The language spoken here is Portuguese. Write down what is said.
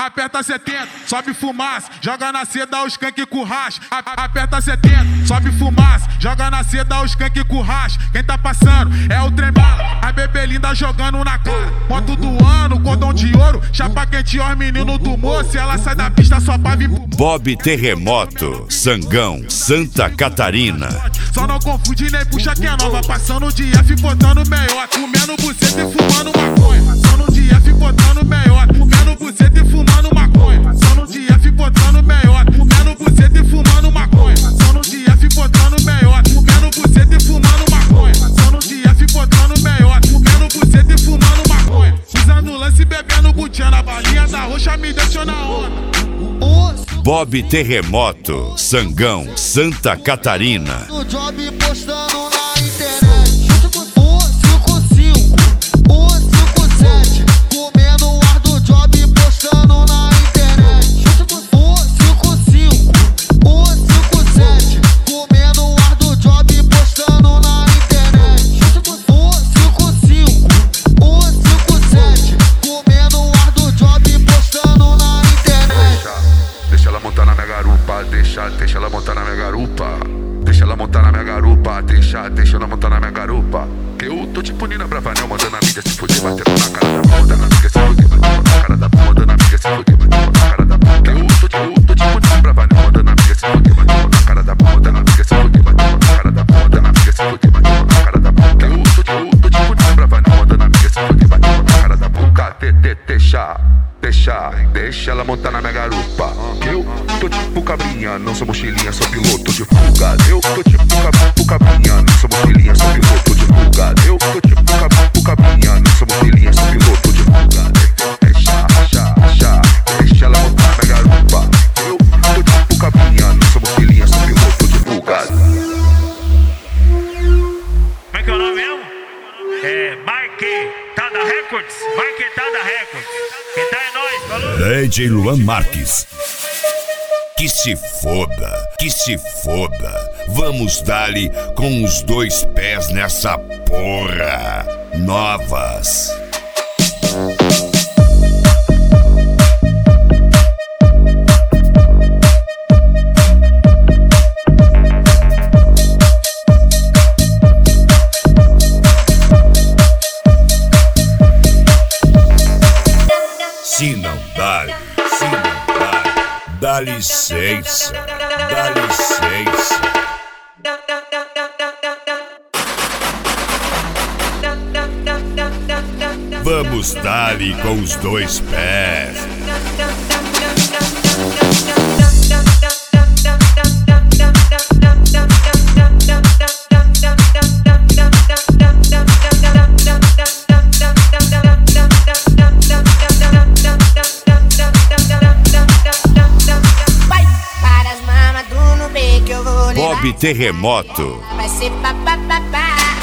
Aperta 70, sobe fumaça, joga na seda os skunk com racha. Aperta 70, sobe fumaça, joga na seda os skunk com racha. Quem tá passando é o trem bala, a bebê linda jogando na cara. Moto do ano, cordão de ouro, chapa quente, ó, menino do moço. Ela sai da pista só pra vir pro Bob Terremoto, Sangão, Santa Catarina. Só não confunde nem puxa que é nova. Passando o dia, fico botando meiota, comendo buceta e fumando maconha. Passando o dia, fico botando meiota, comendo buceta e fumando maconha. Passando o dia, fico botando meiota, comendo buceta e fumando maconha. Passando o dia, fico botando meiota, comendo buceta e fumando maconha. Passando o dia, fico botando meiota, comendo buceta e fumando maconha. Usando lance e bebendo butiá na balinha da roxa, me deixou na onda. Bob Terremoto, Sangão, Santa Catarina. O job postando na internet. O 55, o 57, comendo o ar do job postando na internet. O 55, o 57, comendo o ar do job postando na internet. O 55, o 57, comendo o ar do job postando na internet. Deixa ela montar na minha garupa, deixa ela montar na minha garupa. Deixa ela montar na minha garupa, deixa ela montar na minha garupa. Que eu tô tipo Nina Bravanel, mandando a mídia se fuder, batendo na cara da bunda, mandando a amiga se fuder, batendo na cara da bunda, mandando a amiga se fuder, batendo na cara da bunda. Que eu tô tipo Nina Bravanel, mandando a amiga se fuder, batendo na cara da bunda, mandando a amiga se fuder, batendo na cara da bunda, mandando a amiga se fuder, batendo na cara da bunda. Que eu tô tipo Nina Bravanel, mandando a amiga se fuder, batendo na cara da bunda. Deixa ela montar na minha garupa. Eu tô tipo cabrinha, não sou mochilinha, sou piloto de fuga. Eu tô tipo cabrinha, não sou mochilinha, sou piloto de fuga. Eu tô tipo cabrinha, não sou mochilinha, sou piloto de fuga. Deixa ela montar na minha garupa. Eu tô tipo cabrinha, não sou mochilinha, sou piloto de fuga. Como é que é o nome mesmo? É Marquetada Records. Marquetada Records. Quem tá é nós, falou? DJ Luan Marques. Que se foda. Vamos dar-lhe com os dois pés nessa porra. Novas. Se não dá, dá licença. Vamos dar-lhe com os dois pés. Bob Terremoto. Vai ser papapá.